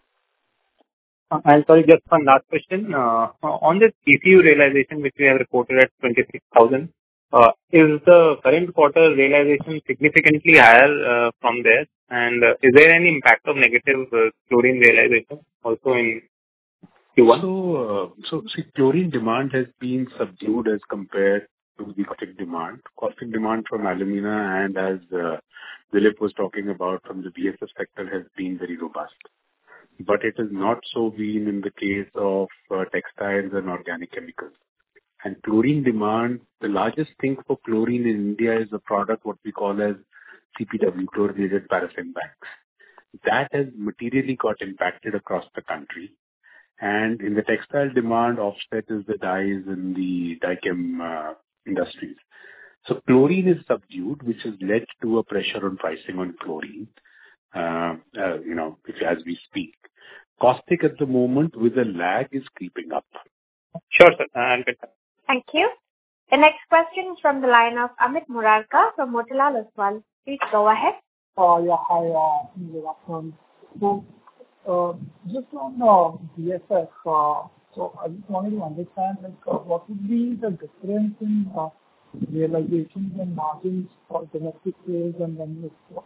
Uh, and sorry, just one last question. Uh, on this E C U realization, which we have reported at twenty-six thousand, uh, is the current quarter realization significantly higher uh, from there? And uh, is there any impact of negative uh, chlorine realization also in Q one? So, uh, so see, chlorine demand has been subdued as compared to the caustic demand. Caustic demand from alumina and, as uh, Dilip was talking about, from the V S F sector has been very robust. But it has not so been in the case of uh, textiles and organic chemicals. And chlorine demand, the largest thing for chlorine in India is a product what we call as C P W, chlorinated paraffin wax. That has materially got impacted across the country. And in the textile demand, offset is the dyes in the dye-chem uh, industries. So chlorine is subdued, which has led to a pressure on pricing on chlorine, uh, uh, you know, as we speak. Caustic at the moment with a lag is creeping up. Sure, sir. I'll get that. Thank you. The next question is from the line of Amit Murarka from Motilal Oswal. Please go ahead. Uh, yeah, hi, uh, good afternoon. So, uh, just on uh, V S F, uh, so I just wanted to understand, like, uh, what would be the difference in uh, realizations and margins for domestic sales and then export?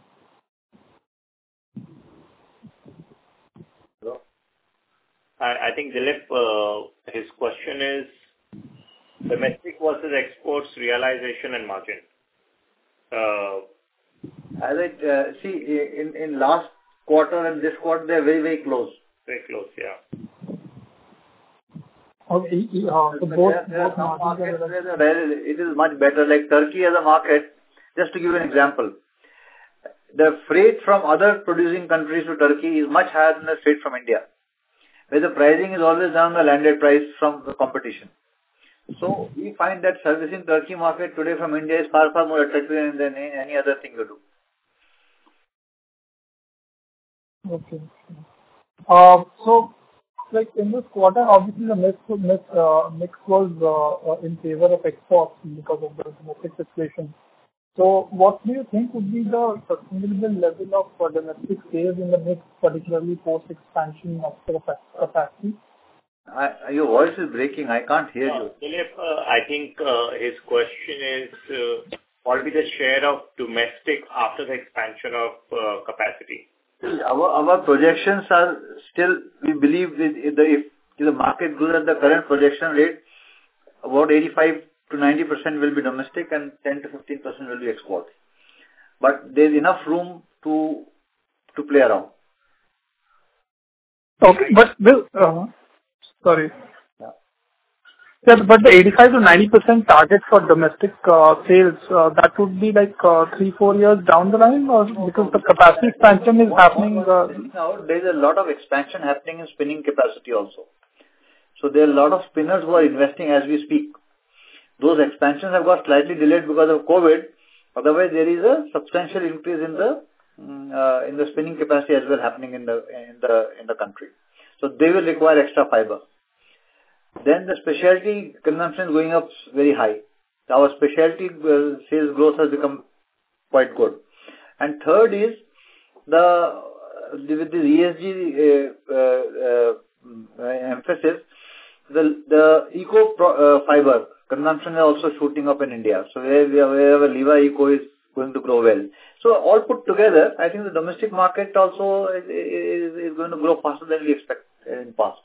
I, I think, Dilip, uh, his question is domestic versus exports realization and margin. Uh, As I uh, see, in, in last quarter and this quarter, they are very, very close. Very close, yeah. Okay, uh, so both, there, there both are markets markets where, where it is much better, like Turkey as a market. Just to give you an example, the freight from other producing countries to Turkey is much higher than the freight from India, where the pricing is always down the landed price from the competition. So we find that servicing Turkey market today from India is far, far more attractive than any other thing you do. Okay. Uh, so, like in this quarter, obviously the mix, mix, uh, mix was uh, uh, in favor of exports because of the domestic situation. So, what do you think would be the sustainable level of uh, domestic sales in the mix, particularly post-expansion of the capacity? I, your voice is breaking. I can't hear uh, you. Dilip, uh, I think uh, his question is uh, what will be the share of domestic after the expansion of uh, capacity? Our our projections are still, we believe that if the, if the market grows at the current projection rate, about eighty-five to ninety percent will be domestic and ten to fifteen percent will be export. But there is enough room to to play around. Okay, but Bill, uh, sorry. Yeah. Yeah, but the eighty-five to ninety percent target for domestic uh, sales, uh, that would be like uh, three, four years down the line, or because the capacity expansion is happening? Uh, now, there is a lot of expansion happening in spinning capacity also. So there are a lot of spinners who are investing as we speak. Those expansions have got slightly delayed because of COVID. Otherwise, there is a substantial increase in the uh, in the spinning capacity as well happening in the in the in the country. So they will require extra fiber. Then the specialty consumption is going up very high. Our specialty uh, sales growth has become quite good. And third is the with the E S G uh, uh, uh, emphasis, the the eco pro, uh, fiber consumption is also shooting up in India. So where we are, wherever Liva Eco is going to grow well. So all put together, I think the domestic market also is, is, is going to grow faster than we expect in past.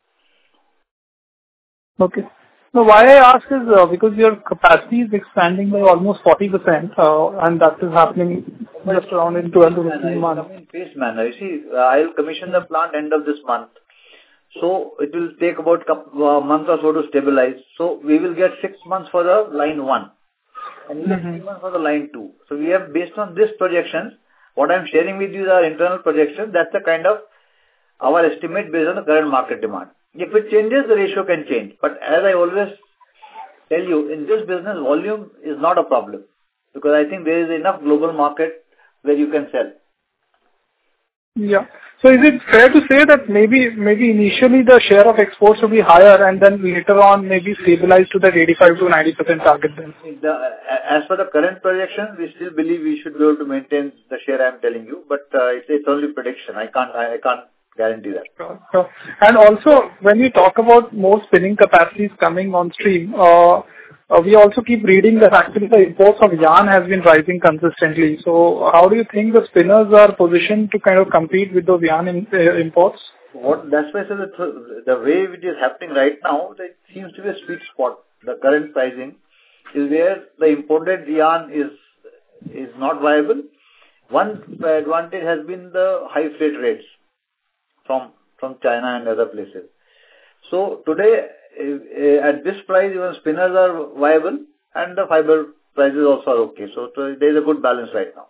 Okay. So why I ask is uh, because your capacity is expanding by almost forty percent, uh, and that is happening just around in twelve to fifteen months. In phased manner. You see, uh, I'll commission the plant end of this month. So it will take about a uh, month or so to stabilize. So we will get six months for the line one and we get mm-hmm. three months for the line two. So we have, based on this projections, what I'm sharing with you is our internal projections. That's the kind of our estimate based on the current market demand. If it changes, the ratio can change. But as I always tell you, in this business, volume is not a problem. Because I think there is enough global market where you can sell. Yeah. So is it fair to say that maybe maybe initially the share of exports will be higher and then later on maybe stabilize to that eighty-five to ninety percent target then? The, as per the current projection, we still believe we should be able to maintain the share I am telling you. But uh, it's, it's only prediction. I can't I, I can't guarantee that. Sure, sure. And also, when we talk about more spinning capacities coming on stream, uh, uh, we also keep reading that actually the imports of yarn has been rising consistently. So, how do you think the spinners are positioned to kind of compete with those yarn in, uh, imports? What that's why I said the, the way it is happening right now, it seems to be a sweet spot. The current pricing is where the imported yarn is is not viable. One advantage has been the high freight rates from from China and other places. So today, uh, at this price, even spinners are viable and the fiber prices also are okay. So there is a good balance right now.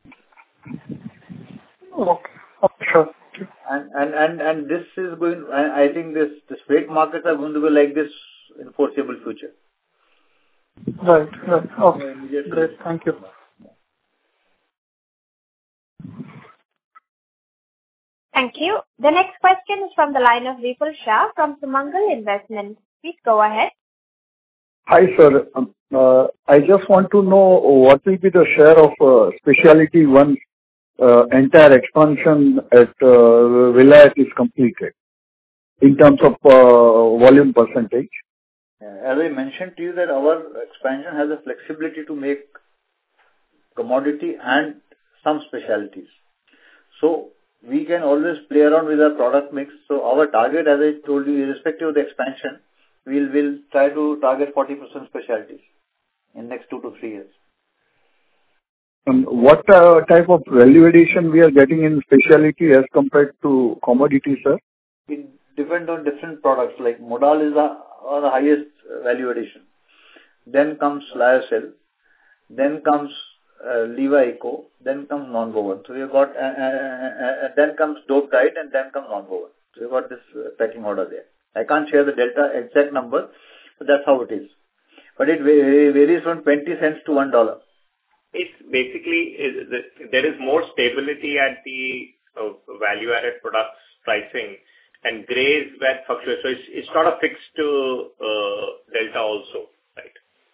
Okay, okay, sure. And and and and this is going. I, I think this the freight markets are going to be like this in foreseeable future. Right, right. Okay, great. Thank you. Thank you. The next question is from the line of Vipul Shah from Sumangal Investments. Please go ahead. Hi, sir. Um, uh, I just want to know what will be the share of uh, specialty once uh, entire expansion at uh, Vilayat is completed in terms of uh, volume percentage. As I mentioned to you that our expansion has a flexibility to make commodity and some specialties. So we can always play around with our product mix. So our target, as I told you, irrespective of the expansion, we'll, we'll try to target forty percent specialties in next two to three years. And what uh, type of value addition we are getting in specialty as compared to commodity, sir? It depends on different products. Like Modal is the, uh, the highest value addition. Then comes Lyocell. Then comes uh, Liva Eco. Then comes non-woven. So you've got, uh, uh, uh, then comes Dope Diet, and then comes non-woven. So you've got this uh, pecking order there. I can't share the delta exact number, but that's how it is. But it varies from twenty cents to one dollar. It's basically, there is more stability at the uh, value-added products pricing, and grays where fluctuates. So it's, it's not a fixed uh, delta also, right?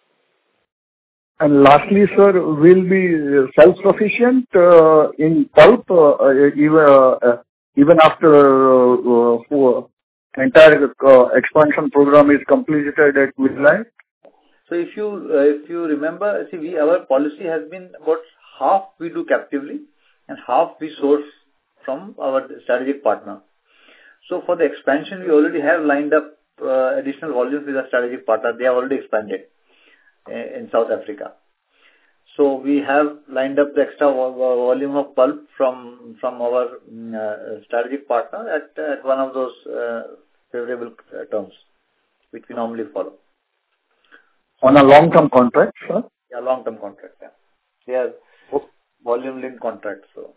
And lastly, sir, will be self-sufficient uh, in pulp uh, even uh, even after uh, uh, entire uh, expansion program is completed at Vilayat? So if you uh, if you remember, see, we our policy has been about half we do captively and half we source from our strategic partner. So for the expansion, we already have lined up uh, additional volumes with our strategic partner. They have already expanded uh, in South Africa. So we have lined up the extra vo- volume of pulp from from our uh, strategic partner at, at one of those uh, favorable uh, terms, which we normally follow. On a long-term contract, sir? Yeah, long-term contract, yeah. They are volume-linked contracts, so.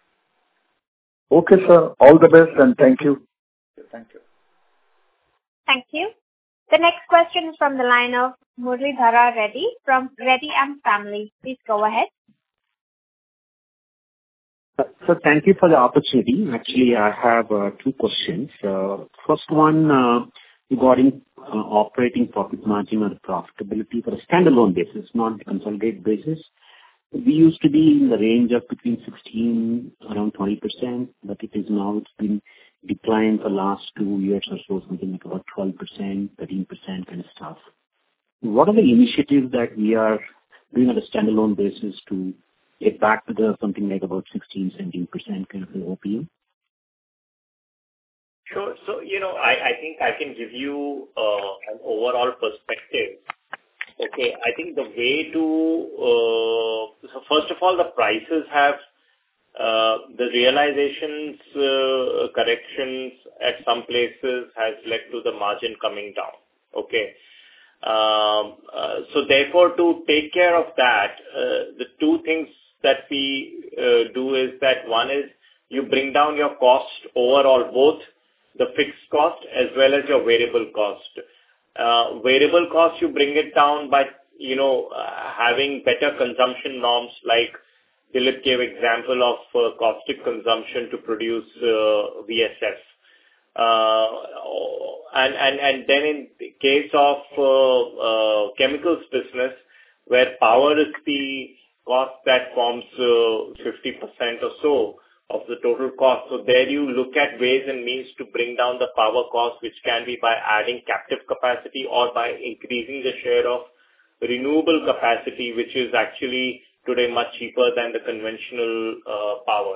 Okay, sir. All the best and thank you. Thank you. Thank you. The next question is from the line of Muralidhara Reddy from Reddy and Family. Please go ahead. Sir, thank you for the opportunity. Actually, I have uh, two questions. Uh, first one uh, regarding uh, operating profit margin or profitability for a standalone basis, not the consolidated basis. We used to be in the range of between sixteen, around twenty percent, but it is now, it's been declined for the last two years or so, something like about twelve percent, thirteen percent kind of stuff. What are the initiatives that we are doing on a standalone basis to get back to the something like about sixteen, seventeen percent kind of an O P M? Sure. So, you know, I, I think I can give you uh, an overall perspective. Okay, I think the way to, uh, so first of all, the prices have, uh, the realizations, uh, corrections at some places has led to the margin coming down. Okay. Um, uh, so therefore, to take care of that, uh, the two things that we uh, do is that one is you bring down your cost overall, both the fixed cost as well as your variable cost. Uh, variable cost, you bring it down by, you know, uh, having better consumption norms, like Dilip gave example of uh, caustic consumption to produce uh, V S F. Uh, and, and, and then in the case of uh, uh, chemicals business, where power is the cost that forms uh, fifty percent or so of the total cost. So there you look at ways and means to bring down the power cost, which can be by adding captive capacity or by increasing the share of renewable capacity, which is actually today much cheaper than the conventional uh, power.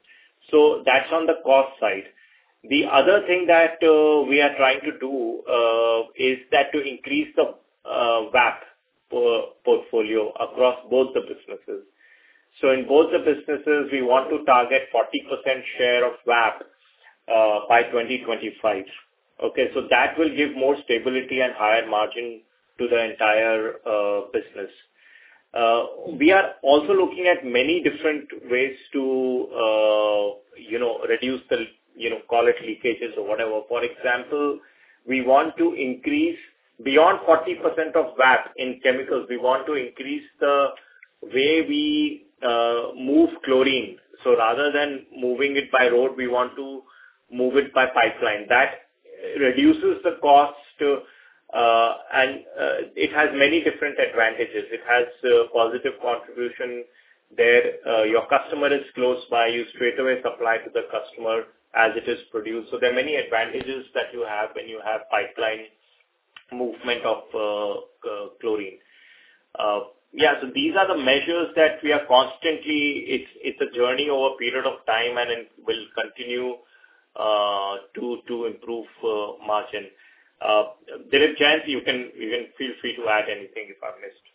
So that's on the cost side. The other thing that uh, we are trying to do uh, is that to increase the uh, V A P portfolio across both the businesses. So in both the businesses, we want to target forty percent share of V A P uh, by twenty twenty-five. Okay, so that will give more stability and higher margin to the entire uh, business. Uh, we are also looking at many different ways to, uh, you know, reduce the, you know, call it leakages or whatever. For example, we want to increase beyond forty percent of V A P in chemicals. We want to increase the way we uh, move chlorine. So rather than moving it by road, we want to move it by pipeline. That reduces the cost Uh, and uh, it has many different advantages. It has uh, positive contribution there. Uh, your customer is close by. You straight away supply to the customer as it is produced. So there are many advantages that you have when you have pipeline movement of uh, uh, chlorine. Uh, yeah, so these are the measures that we are constantly, it's it's a journey over a period of time, and it will continue uh, to to improve uh, margin. Uh, Dilip Jain, you can you can feel free to add anything if I've missed.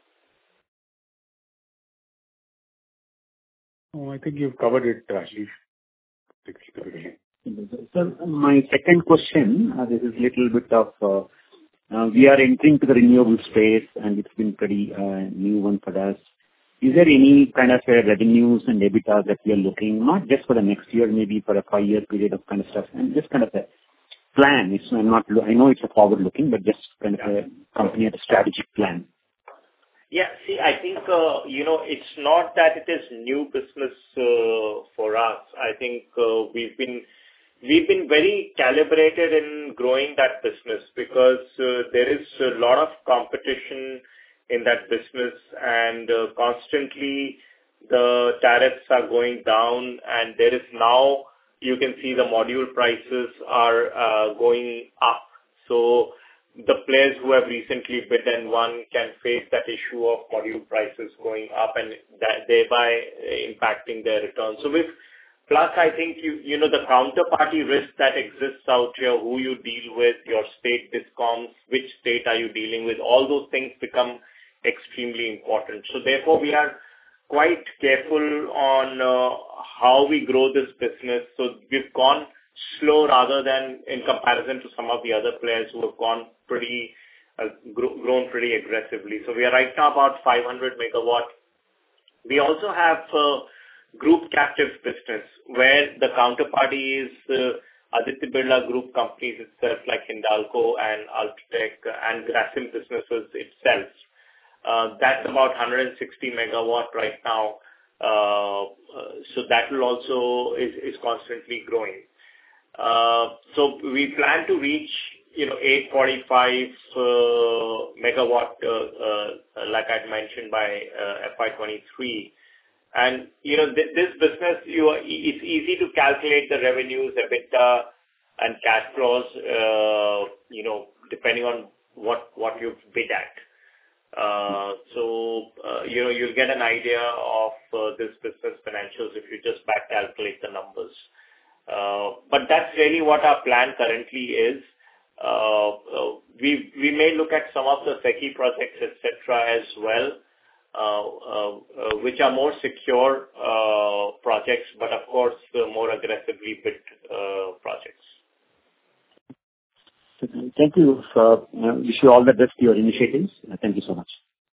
Oh, I think you've covered it, Ashish. Sir, my second question, uh, this is a little bit of, uh, uh, we are entering to the renewable space, and it's been pretty uh, new one for us. Is there any kind of uh, revenues and EBITDA that we are looking, not just for the next year, maybe for a five-year period of kind of stuff, and just kind of a plan? It's I'm not. I know it's a forward-looking, but just kind of a company at a strategic plan. Yeah, see, I think, uh, you know, it's not that it is new business uh, for us. I think uh, we've been we've been very calibrated in growing that business because uh, there is a lot of competition in that business, and uh, constantly the tariffs are going down, and there is now, you can see the module prices are uh, going up. So the players who have recently bid and won can face that issue of module prices going up, and that thereby impacting their returns. So with plus, I think you you know the counterparty risk that exists out here, who you deal with, your state discoms, which state are you dealing with, all those things become extremely important. So therefore, we are quite careful on uh, how we grow this business. So we've gone slow rather than in comparison to some of the other players who have gone pretty, uh, gro- grown pretty aggressively. So we are right now about five hundred megawatt. We also have uh, group captive business where the counterparty is uh, Aditya Birla Group companies itself, like Hindalco and Ultratech and Grasim businesses itself. Uh, that's about one hundred sixty megawatt right now. Uh, uh, so that will also is, is constantly growing. Uh, so we plan to reach, you know, eight forty-five uh, megawatt, uh, uh, like I'd mentioned, by uh, F Y twenty-three. And, you know, th- this business, you are, it's easy to calculate the revenues, EBITDA, and cash flows, uh, you know, depending on what, what you've bid at. Uh, so, uh, you know, you'll get an idea of uh, this business financials if you just back calculate the numbers. Uh, but that's really what our plan currently is. Uh, uh, we we may look at some of the SECI projects, et cetera, as well, uh, uh, uh, which are more secure uh, projects, but of course, uh, more aggressively bid uh, projects. Thank you. Uh, wish you all the best to your initiatives. Uh, thank you so much.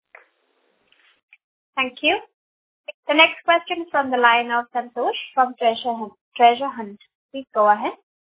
Thank you. The next question is from the line of Santosh from Treasure Hunt. Treasure Hunt. Please go ahead.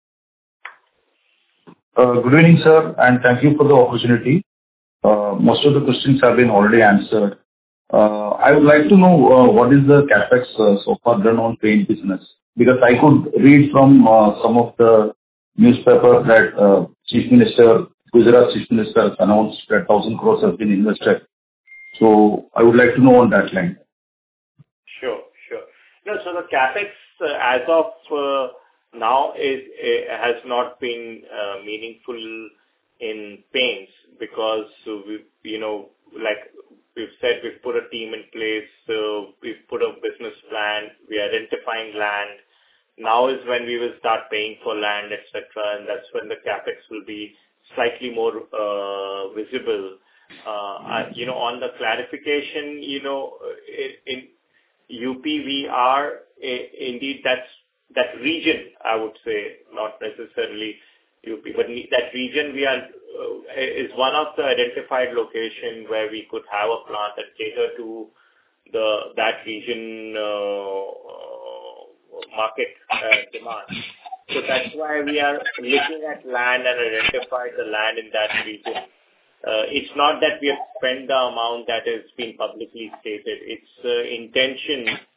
Uh, good evening, sir, and thank you for the opportunity. Uh, most of the questions have been already answered. Uh, I would like to know uh, what is the capex uh, so far done on paint business, because I could read from uh, some of the newspaper that uh, Chief Minister, Gujarat Chief Minister has announced that one thousand crores has been invested. So I would like to know on that line. Sure, sure. No, so the capex uh, as of uh, now is uh, has not been uh, meaningful in paints because uh, we, you know, like we've said, we've put a team in place, so we've put a business plan, we're identifying land. Now is when we will start paying for land, et cetera, and that's when the capex will be slightly more uh, visible. Uh, I, you know, on the clarification, you know, in, in U P we are indeed that's that region, I would say, not necessarily U P, but that region we are uh, is one of the identified location where we could have a plant that cater to the that region uh, market uh, demand. So that's why we are looking at land and identify the land in that region. Uh, it's not that we have spent the amount that has been publicly stated. It's uh, intention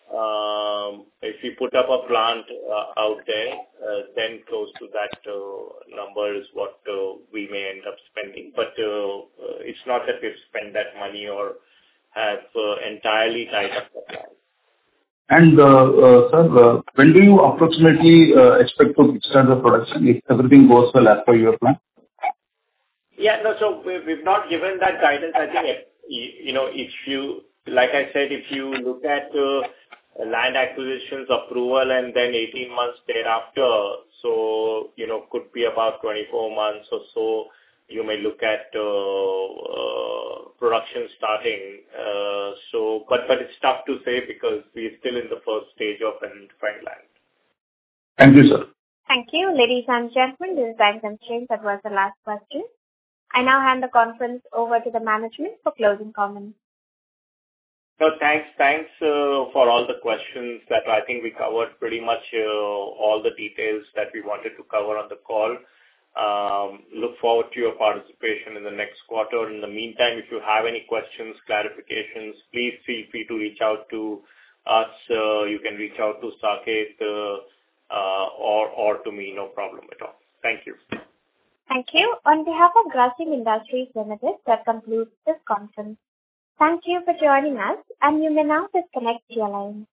Um, if we put up a plant uh, out there, uh, then close to that uh, number is what uh, we may end up spending. But uh, uh, it's not that we've spent that money or have uh, entirely tied up the plant. And, uh, uh, sir, uh, when do you approximately uh, expect to start the production if everything goes well as per your plan? Yeah, no, so we- we've not given that guidance. I think, if, you you know, if you, like I said, if you look at uh, land acquisitions approval and then eighteen months thereafter, so, you know, could be about twenty-four months or so, you may look at uh, uh, production starting. Uh, so, but, but it's tough to say because we're still in the first stage of identifying land. Thank you, sir. Thank you. Ladies and gentlemen, this is time constraints. That was the last question. I now hand the conference over to the management for closing comments. So thanks, thanks uh, for all the questions that I think we covered pretty much uh, all the details that we wanted to cover on the call. Um, look forward to your participation in the next quarter. In the meantime, if you have any questions, clarifications, please feel free to reach out to us. Uh, you can reach out to Saket uh, uh, or, or to me, no problem at all. Thank you. Thank you. On behalf of Grasim Industries Limited, that concludes this conference. Thank you for joining us, and you may now disconnect your line.